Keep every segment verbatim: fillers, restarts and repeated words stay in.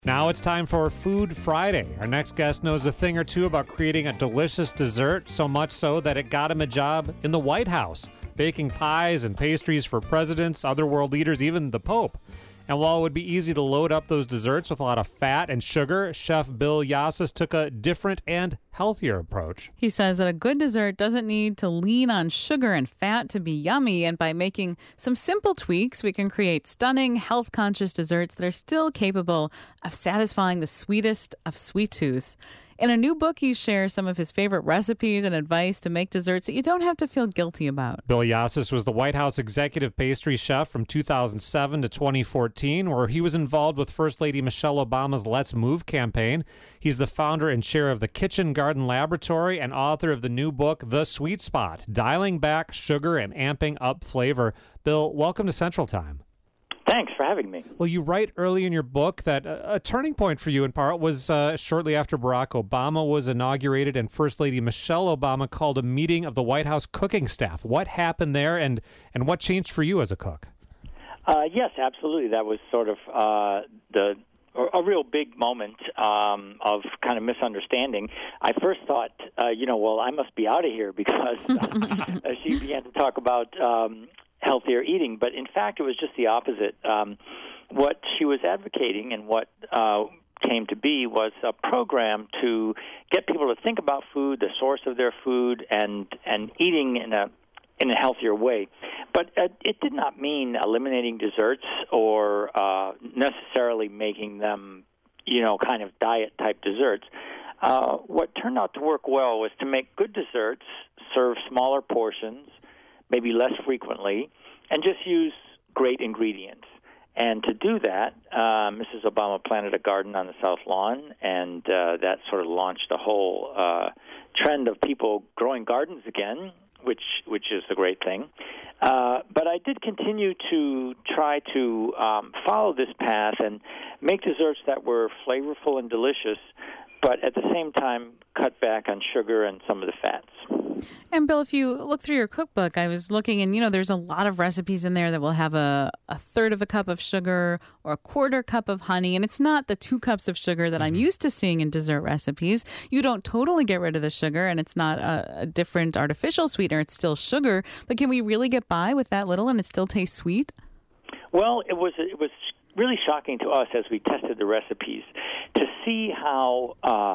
Now it's time for Food Friday. Our next guest knows a thing or two about creating a delicious dessert, so much so that it got him a job in the White House, baking pies and pastries for presidents, other world leaders, even the Pope. And while it would be easy to load up those desserts with a lot of fat and sugar, Chef Bill Yassas took a different and healthier approach. He says that a good dessert doesn't need to lean on sugar and fat to be yummy, and by making some simple tweaks, we can create stunning, health-conscious desserts that are still capable of satisfying the sweetest of sweet tooths. In a new book, he shares some of his favorite recipes and advice to make desserts that you don't have to feel guilty about. Bill Yassas was the White House executive pastry chef from two thousand seven to twenty fourteen, where he was involved with First Lady Michelle Obama's Let's Move campaign. He's the founder and chair of the Kitchen Garden Laboratory and author of the new book, The Sweet Spot, Dialing Back Sugar and Amping Up Flavor. Bill, welcome to Central Time. Thanks for having me. Well, you write early in your book that a, a turning point for you, in part, was uh, shortly after Barack Obama was inaugurated and First Lady Michelle Obama called a meeting of the White House cooking staff. What happened there, and, and what changed for you as a cook? Uh, yes, absolutely. That was sort of uh, the a real big moment um, of kind of misunderstanding. I first thought, uh, you know, well, I must be out of here because uh, she began to talk about Um, healthier eating, but in fact it was just the opposite. Um, what she was advocating and what uh, came to be was a program to get people to think about food, the source of their food, and and eating in a in a healthier way. But uh, it did not mean eliminating desserts or uh, necessarily making them, you know, kind of diet-type desserts. Uh, what turned out to work well was to make good desserts, serve smaller portions, maybe less frequently, and just use great ingredients. And to do that, uh, Missus Obama planted a garden on the South Lawn, and uh, that sort of launched a whole uh, trend of people growing gardens again, which which is a great thing. Uh, but I did continue to try to um, follow this path and make desserts that were flavorful and delicious, but at the same time cut back on sugar and some of the fats. And Bill, if you look through your cookbook, I was looking, and you know, there's a lot of recipes in there that will have a, a third of a cup of sugar or a quarter cup of honey, and it's not the two cups of sugar that I'm used to seeing in dessert recipes. You don't totally get rid of the sugar, and it's not a, a different artificial sweetener. It's still sugar, but can we really get by with that little and it still tastes sweet? Well, it was it was really shocking to us as we tested the recipes to see how uh,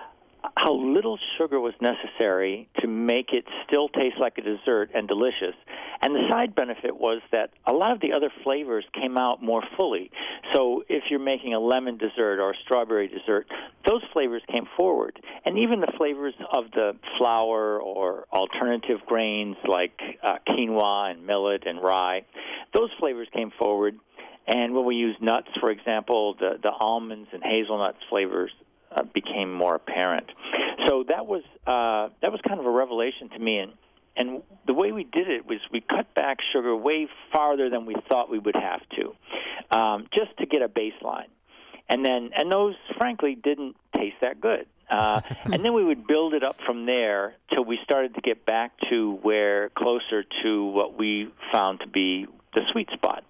how little sugar was necessary to make it still taste like a dessert and delicious. And the side benefit was that a lot of the other flavors came out more fully. So if you're making a lemon dessert or a strawberry dessert, those flavors came forward. And even the flavors of the flour or alternative grains like uh, quinoa and millet and rye, those flavors came forward. And when we use nuts, for example, the, the almonds and hazelnuts flavors uh, became more apparent. So that was uh, that was kind of a revelation to me. And, and the way we did it was we cut back sugar way farther than we thought we would have to, um, just to get a baseline. And then, and those, frankly, didn't taste that good. Uh, and then we would build it up from there till we started to get back to where closer to what we found to be the sweet spot.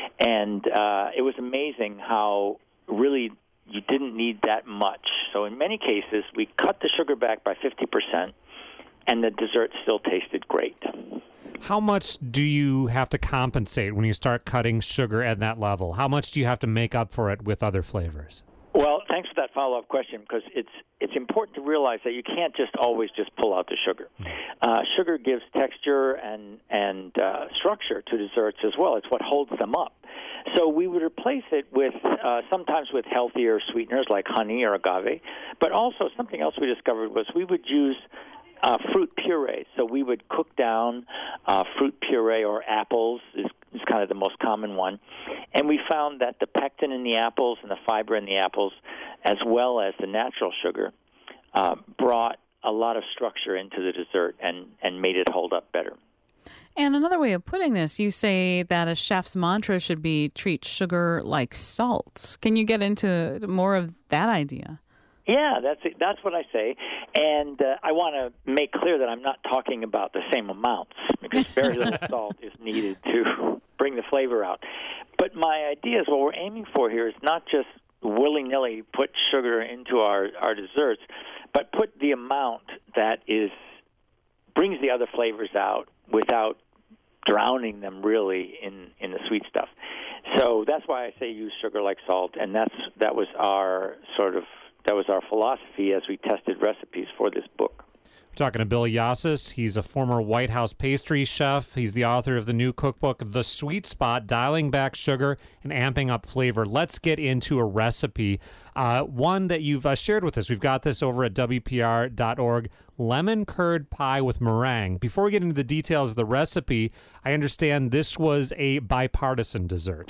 And uh, it was amazing how really you didn't need that much. So in many cases, we cut the sugar back by fifty percent, and the dessert still tasted great. How much do you have to compensate when you start cutting sugar at that level? How much do you have to make up for it with other flavors? Well, thanks for that follow-up question, because it's it's important to realize that you can't just always just pull out the sugar. Uh, sugar gives texture and and uh, structure to desserts as well. It's what holds them up. So we would replace it with uh, sometimes with healthier sweeteners like honey or agave, but also something else we discovered was we would use uh, fruit puree. So we would cook down uh, fruit puree, or apples is, is kind of the most common one. And we found that the pectin in the apples and the fiber in the apples, as well as the natural sugar, uh, brought a lot of structure into the dessert and, and made it hold up better. And another way of putting this, you say that a chef's mantra should be treat sugar like salt. Can you get into more of that idea? Yeah, that's it. That's what I say. And uh, I want to make clear that I'm not talking about the same amounts, because very little salt is needed to bring the flavor out. But my idea is what we're aiming for here is not just willy-nilly put sugar into our, our desserts, but put the amount that is brings the other flavors out without drowning them really in, in the sweet stuff. So that's why I say use sugar like salt, and that's that was our sort of that was our philosophy as we tested recipes for this book. We're talking to Bill Yassas. He's a former White House pastry chef. He's the author of the new cookbook, The Sweet Spot, Dialing Back Sugar and Amping Up Flavor. Let's get into a recipe, uh, one that you've uh, shared with us. We've got this over at W P R dot org, lemon curd pie with meringue. Before we get into the details of the recipe, I understand this was a bipartisan dessert.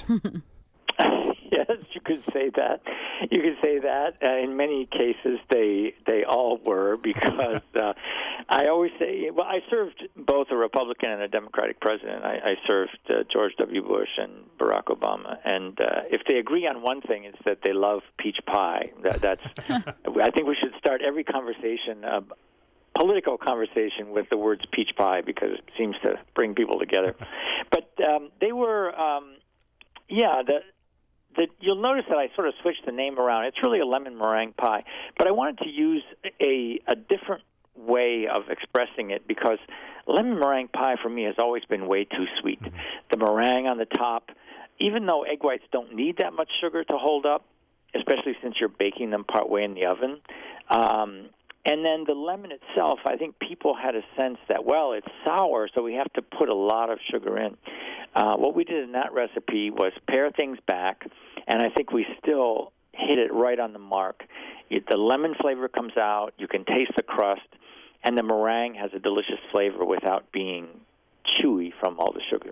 Yes, you could say that. You could say that. Uh, in many cases, they they all were, because uh, I always say, well, I served both a Republican and a Democratic president. I, I served uh, George W. Bush and Barack Obama, and uh, if they agree on one thing, it's that they love peach pie. That, that's. I think we should start every conversation. Uh, political conversation with the words peach pie, because it seems to bring people together. But um, they were, um, yeah, the. The, you'll notice that I sort of switched the name around. It's really a lemon meringue pie, but I wanted to use a, a different way of expressing it, because lemon meringue pie for me has always been way too sweet. The meringue on the top, even though egg whites don't need that much sugar to hold up, especially since you're baking them partway in the oven, um, and then the lemon itself, I think people had a sense that, well, it's sour, so we have to put a lot of sugar in. Uh, what we did in that recipe was pare things back, and I think we still hit it right on the mark. It, the lemon flavor comes out, you can taste the crust, and the meringue has a delicious flavor without being chewy from all the sugar.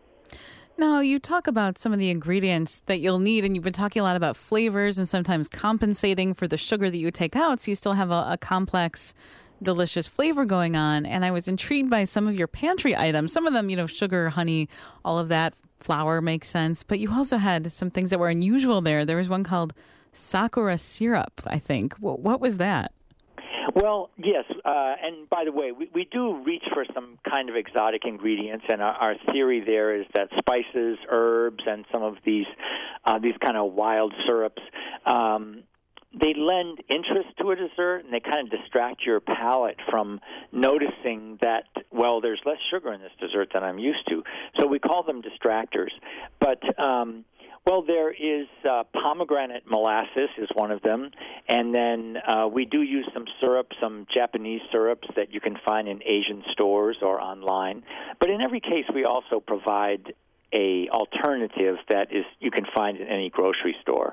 Now, you talk about some of the ingredients that you'll need, and you've been talking a lot about flavors and sometimes compensating for the sugar that you take out, so you still have a, a complex, delicious flavor going on. And I was intrigued by some of your pantry items. Some of them, you know, sugar, honey, all of that. Flour makes sense. But you also had some things that were unusual there. There was one called Sakura syrup, I think. What, what was that? Well, yes, uh, and by the way, we, we do reach for some kind of exotic ingredients, and our, our theory there is that spices, herbs, and some of these uh, these kind of wild syrups, um, they lend interest to a dessert, and they kind of distract your palate from noticing that, well, there's less sugar in this dessert than I'm used to. So we call them distractors. But um, well, there is uh, pomegranate molasses is one of them, and then uh, we do use some syrup, some Japanese syrups that you can find in Asian stores or online. But in every case, we also provide a alternative that is you can find in any grocery store.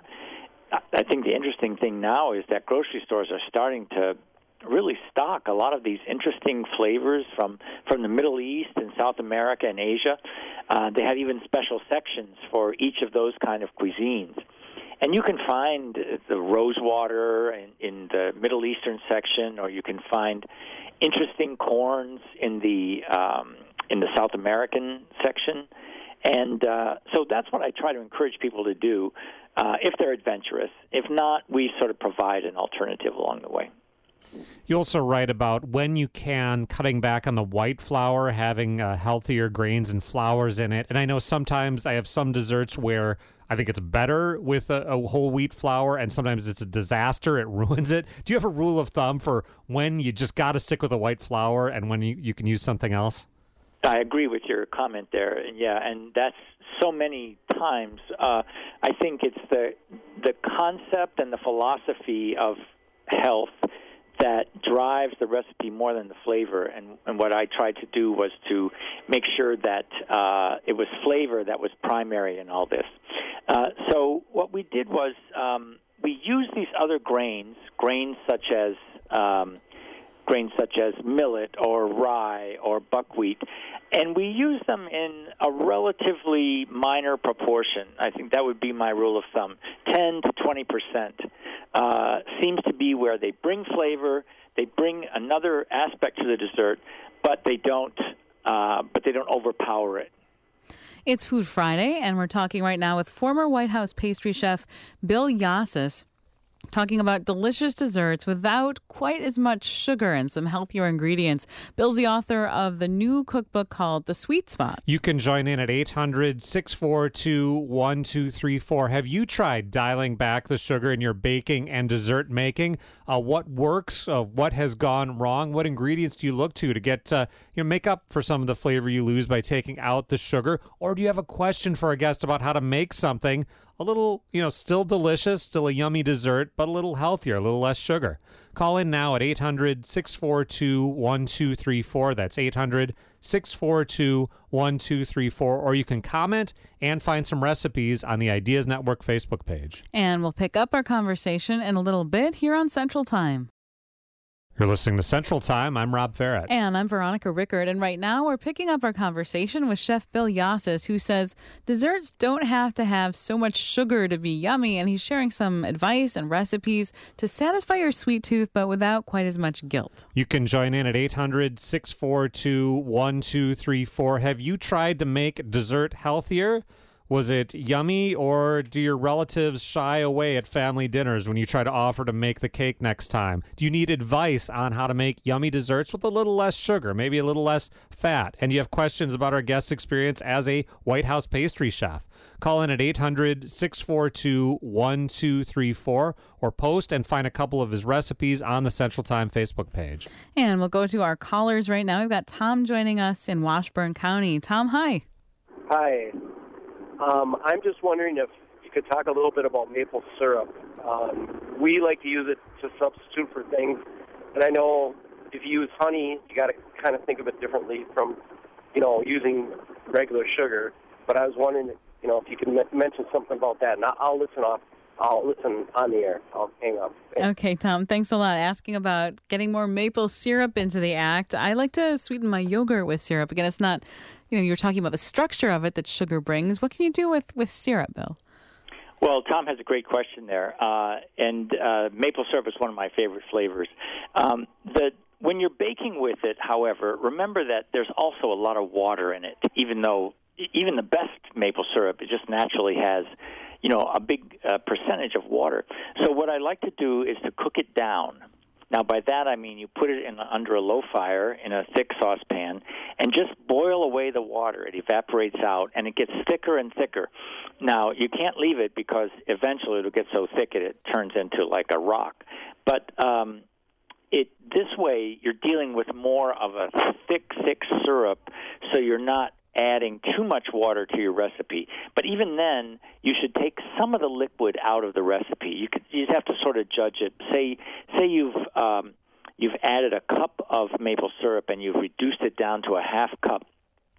I think the interesting thing now is that grocery stores are starting to really stock a lot of these interesting flavors from, from the Middle East and South America and Asia. Uh, they have even special sections for each of those kind of cuisines. And you can find the rose water in, in the Middle Eastern section, or you can find interesting corns in the um, in the South American section. And uh, so that's what I try to encourage people to do uh, if they're adventurous. If not, we sort of provide an alternative along the way. You also write about, when you can, cutting back on the white flour, having uh, healthier grains and flours in it. And I know sometimes I have some desserts where I think it's better with a, a whole wheat flour, and sometimes it's a disaster. It ruins it. Do you have a rule of thumb for when you just got to stick with a white flour and when you, you can use something else? I agree with your comment there. Yeah, and that's so many times. Uh, I think it's the the concept and the philosophy of health that drives the recipe more than the flavor. And, and what I tried to do was to make sure that uh, it was flavor that was primary in all this. Uh, so what we did was um, we used these other grains, grains such as um, grains such as millet or rye or buckwheat, and we use them in a relatively minor proportion. I think that would be my rule of thumb. ten to twenty percent uh, seems to be where they bring flavor, they bring another aspect to the dessert, but they don't, uh, but they don't overpower it. It's Food Friday, and we're talking right now with former White House pastry chef Bill Yassas. talking about delicious desserts without quite as much sugar and some healthier ingredients. Bill's the author of the new cookbook called The Sweet Spot. You can join in at eight hundred, six four two, one two three four. Have you tried dialing back the sugar in your baking and dessert making? Uh, what works? Uh, what has gone wrong? What ingredients do you look to to get uh, you know make up for some of the flavor you lose by taking out the sugar? Or do you have a question for a guest about how to make something a little, you know, still delicious, still a yummy dessert, but a little healthier, a little less sugar? Call in now at eight hundred, six four two, one two three four. That's eight hundred, six four two, one two three four. Or you can comment and find some recipes on the Ideas Network Facebook page. And we'll pick up our conversation in a little bit here on Central Time. You're listening to Central Time. I'm Rob Farrett. And I'm Veronica Rickard. And right now we're picking up our conversation with Chef Bill Yassis, who says desserts don't have to have so much sugar to be yummy. And he's sharing some advice and recipes to satisfy your sweet tooth, but without quite as much guilt. You can join in at eight hundred, six four two, one two three four. Have you tried to make dessert healthier? Was it yummy, or do your relatives shy away at family dinners when you try to offer to make the cake next time? Do you need advice on how to make yummy desserts with a little less sugar, maybe a little less fat? And you have questions about our guest's experience as a White House pastry chef? Call in at eight hundred, six four two, one two three four or post and find a couple of his recipes on the Central Time Facebook page. And we'll go to our callers right now. We've got Tom joining us in Washburn County. Tom, hi. Hi. Um, I'm just wondering if you could talk a little bit about maple syrup. Um, we like to use it to substitute for things, and I know if you use honey, you got to kind of think of it differently from, you know, using regular sugar. But I was wondering, you know, if you could m- mention something about that, and I'll, I'll listen off. I'll listen on the air. I'll hang up. Thanks. Okay, Tom, thanks a lot. Asking about getting more maple syrup into the act. I like to sweeten my yogurt with syrup. Again, it's not, you know, you're talking about the structure of it that sugar brings. What can you do with, with syrup, Bill? Well, Tom has a great question there, uh, and uh, maple syrup is one of my favorite flavors. Um, the when you're baking with it, however, remember that there's also a lot of water in it, even though even the best maple syrup, it just naturally has, you know, a big uh, percentage of water. So what I like to do is to cook it down. Now, by that I mean you put it in under a low fire in a thick saucepan and just boil away the water. It evaporates out, and it gets thicker and thicker. Now, you can't leave it because eventually it'll get so thick it, it turns into like a rock. But um, it this way you're dealing with more of a thick, thick syrup, so you're not adding too much water to your recipe. But even then, you should take some of the liquid out of the recipe. You could you just have to sort of judge it. Say say you've um, you've added a cup of maple syrup and you've reduced it down to a half cup.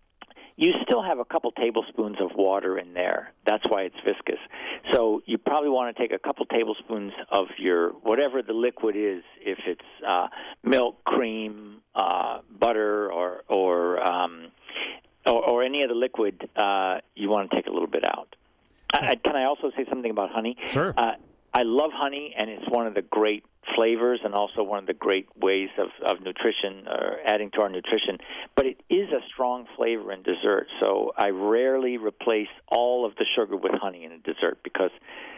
You still have a couple tablespoons of water in there. That's why it's viscous. So you probably want to take a couple tablespoons of your whatever the liquid is, if it's uh, milk, cream, uh, butter, or or um, Or, or any of the liquid, uh, you want to take a little bit out. I, can I also say something about honey? Sure. Uh, I love honey, and it's one of the great flavors and also one of the great ways of, of nutrition, or adding to our nutrition. But it is a strong flavor in dessert, so I rarely replace all of the sugar with honey in a dessert because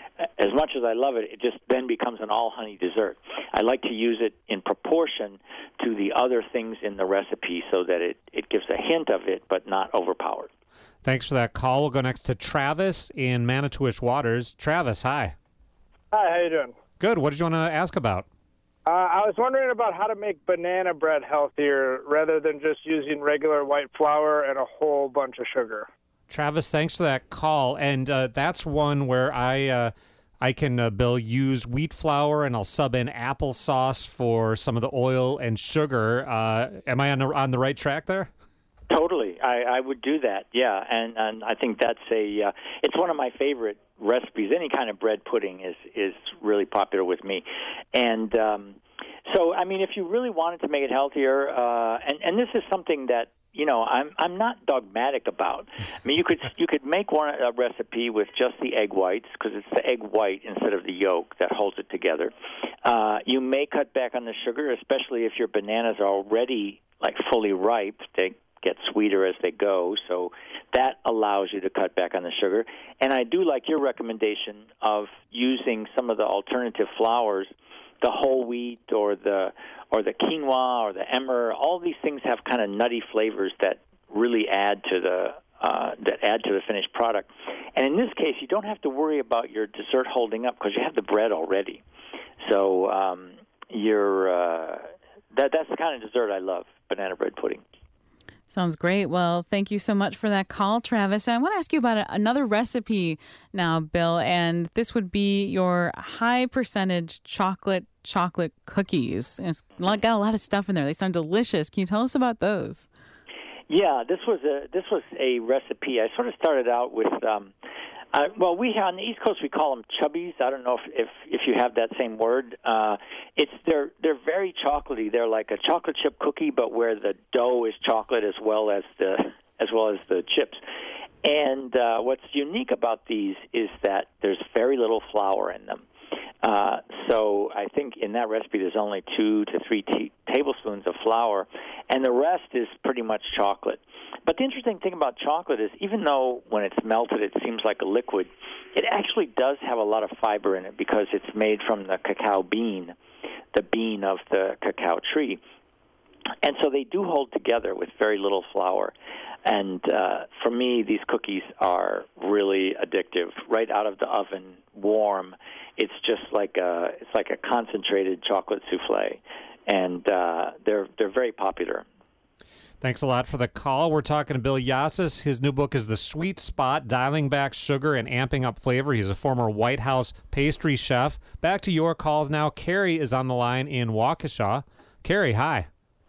as much as I love it, it just then becomes an all-honey dessert. I like to use it in proportion to the other things in the recipe so that it, it gives a hint of it, but not overpowered. Thanks for that call. We'll go next to Travis in Manitowish Waters. Travis, hi. Hi, how you doing? Good. What did you want to ask about? Uh, I was wondering about how to make banana bread healthier rather than just using regular white flour and a whole bunch of sugar. Travis, thanks for that call. And uh, that's one where I uh, I can, uh, Bill, use wheat flour, and I'll sub in applesauce for some of the oil and sugar. Uh, am I on the, on the right track there? Totally. I, I would do that, yeah. And, and I think that's a, uh, it's one of my favorite recipes. Any kind of bread pudding is, is really popular with me. And um, so, I mean, if you really wanted to make it healthier, uh, and, and this is something that, you know, I'm I'm not dogmatic about. I mean, you could you could make one a recipe with just the egg whites because it's the egg white instead of the yolk that holds it together. Uh, you may cut back on the sugar, especially if your bananas are already like fully ripe. They get sweeter as they go. So that allows you to cut back on the sugar. And I do like your recommendation of using some of the alternative flours, the whole wheat or the or the quinoa or the emmer. All these things have kind of nutty flavors that really add to the uh, that add to the finished product. And in this case, you don't have to worry about your dessert holding up because you have the bread already. So um, you're uh, that that's the kind of dessert I love, banana bread pudding. Sounds great. Well, thank you so much for that call, Travis. And I want to ask you about another recipe now, Bill, and this would be your high percentage chocolate chocolate cookies. It's got a lot of stuff in there. They sound delicious. Can you tell us about those? Yeah, this was a this was a recipe. I sort of started out with. Um, Uh, well, we on the East Coast we call them chubbies. I don't know if if, if you have that same word. Uh, it's they're they're very chocolatey. They're like a chocolate chip cookie, but where the dough is chocolate as well as the as well as the chips. And uh, what's unique about these is that there's very little flour in them. Uh, so I think in that recipe there's only two to three t- tablespoons of flour, and the rest is pretty much chocolate. But the interesting thing about chocolate is even though when it's melted it seems like a liquid, it actually does have a lot of fiber in it because it's made from the cacao bean, the bean of the cacao tree. And so they do hold together with very little flour. And uh, for me, these cookies are really addictive. Right out of the oven, warm, it's just like a it's like a concentrated chocolate souffle, and uh, they're they're very popular. Thanks a lot for the call. We're talking to Bill Yasis. His new book is The Sweet Spot, Dialing Back Sugar and Amping Up Flavor. He's a former White House pastry chef. Back to your calls now. Carrie is on the line in Waukesha. Carrie, hi.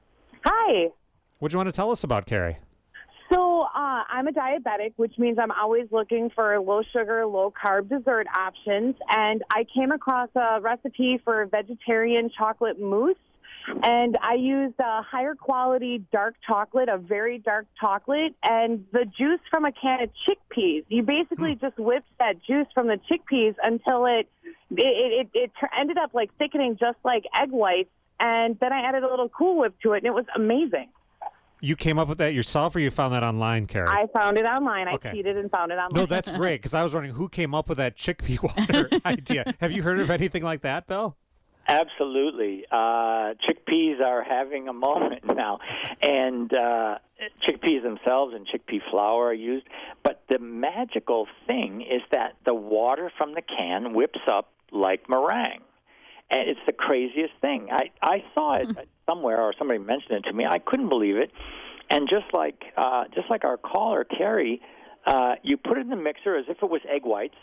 Hi. What do you want to tell us about, Carrie? So uh, I'm a diabetic, which means I'm always looking for low sugar, low carb dessert options. And I came across a recipe for vegetarian chocolate mousse. And I used a higher quality dark chocolate, a very dark chocolate, and the juice from a can of chickpeas. You basically just whipped that juice from the chickpeas until it it, it, it ended up like thickening just like egg whites. And then I added a little Cool Whip to it, and it was amazing. You came up with that yourself, or you found that online, Carrie? I found it online. I okay. cheated and found it online. No, that's great, because I was wondering who came up with that chickpea water idea. Have you heard of anything like that, Bill? Absolutely. Uh, chickpeas are having a moment now. And uh, chickpeas themselves and chickpea flour are used. But the magical thing is that the water from the can whips up like meringue. And it's the craziest thing. I, I saw it somewhere, or somebody mentioned it to me. I couldn't believe it. And just like uh, just like our caller, Carrie, uh, you put it in the mixer as if it was egg whites,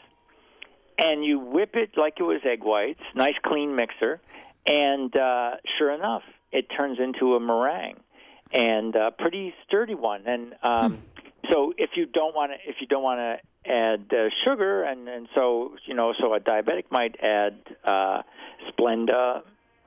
and you whip it like it was egg whites, nice clean mixer, and uh, sure enough, it turns into a meringue, and a pretty sturdy one. And um, so if you don't want to, if you don't want to add uh, sugar, and, and so you know, so a diabetic might add uh, Splenda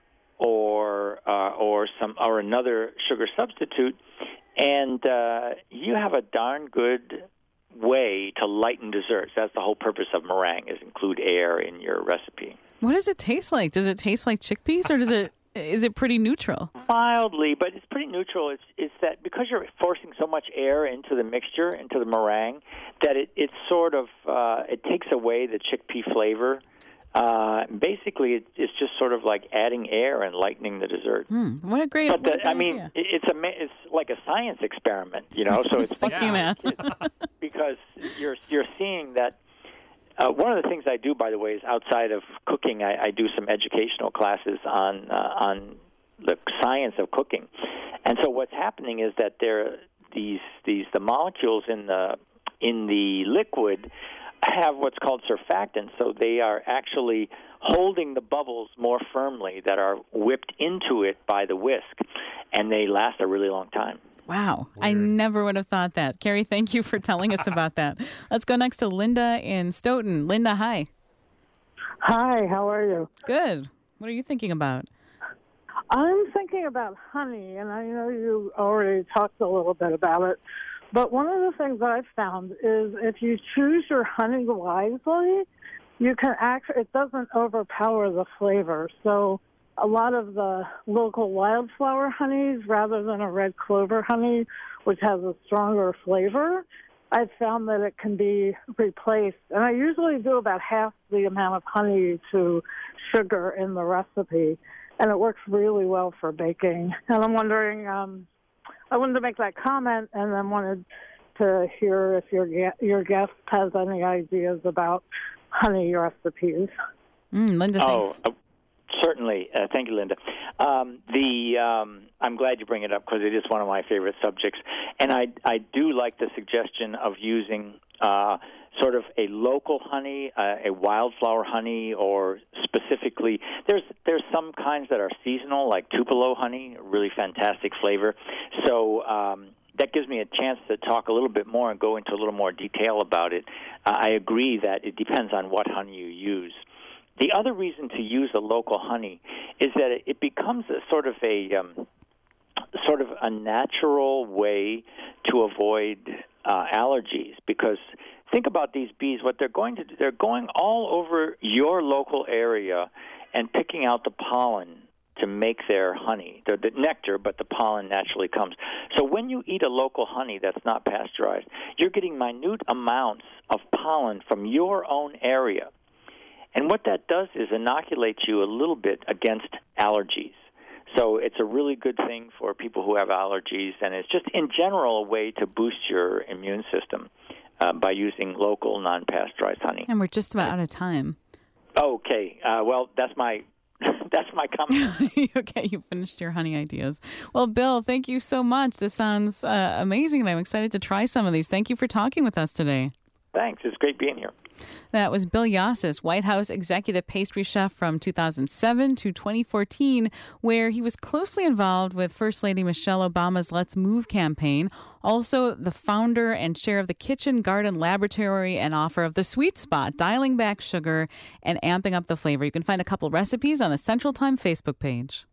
or uh, or some or another sugar substitute, and uh, you have a darn good way to lighten desserts. That's the whole purpose of meringue, is include air in your recipe. What does it taste like? Does it taste like chickpeas, or does it is it pretty neutral? Mildly, but it's pretty neutral. It's it's that because you're forcing so much air into the mixture, into the meringue, that it it sort of uh, it takes away the chickpea flavor. Uh, basically, it, it's just sort of like adding air and lightening the dessert. Mm, what a great! But the, a great I mean, idea. it's a it's like a science experiment, you know. So it's funny yeah. because you're you're seeing that. Uh, one of the things I do, by the way, is outside of cooking, I, I do some educational classes on uh, on the science of cooking. And so what's happening is that there these these the molecules in the in the liquid have what's called surfactants, so they are actually holding the bubbles more firmly that are whipped into it by the whisk, and they last a really long time. Wow. Weird. I never would have thought that. Carrie, thank you for telling us about that. Let's go next to Linda in Stoughton. Linda, hi. Hi, how are you? Good. What are you thinking about? I'm thinking about honey, and I know you already talked a little bit about it, but one of the things that I've found is if you choose your honey wisely, you can actually, it doesn't overpower the flavor. So a lot of the local wildflower honeys rather than a red clover honey, which has a stronger flavor. I've found that it can be replaced. And I usually do about half the amount of honey to sugar in the recipe, and it works really well for baking. And I'm wondering, um, I wanted to make that comment and then wanted to hear if your your guest has any ideas about honey recipes. Mm, Linda, thanks. Oh, uh, certainly. Uh, thank you, Linda. Um, the um, I'm glad you bring it up because it is one of my favorite subjects, and I I do like the suggestion of using uh, sort of a local honey, uh, a wildflower honey, or specifically there's there's some kinds that are seasonal, like Tupelo honey, really fantastic flavor. So. Um, That gives me a chance to talk a little bit more and go into a little more detail about it. Uh, I agree that it depends on what honey you use. The other reason to use a local honey is that it, it becomes a sort of a um, sort of a natural way to avoid uh, allergies. Because think about these bees; what they're going to do, they're going all over your local area and picking out the pollen to make their honey, the, the nectar, but the pollen naturally comes. So when you eat a local honey that's not pasteurized, you're getting minute amounts of pollen from your own area. And what that does is inoculate you a little bit against allergies. So it's a really good thing for people who have allergies, and it's just in general a way to boost your immune system uh, by using local, non-pasteurized honey. And we're just about out of time. Okay. Uh, well, that's my... That's my comment. Okay, you finished your honey ideas. Well, Bill, thank you so much. This sounds uh, amazing, and I'm excited to try some of these. Thank you for talking with us today. Thanks. It's great being here. That was Bill Yassis, White House executive pastry chef from two thousand seven to twenty fourteen, where he was closely involved with First Lady Michelle Obama's Let's Move campaign, also the founder and chair of the Kitchen Garden Laboratory and author of The Sweet Spot, dialing back sugar and amping up the flavor. You can find a couple recipes on the Central Time Facebook page.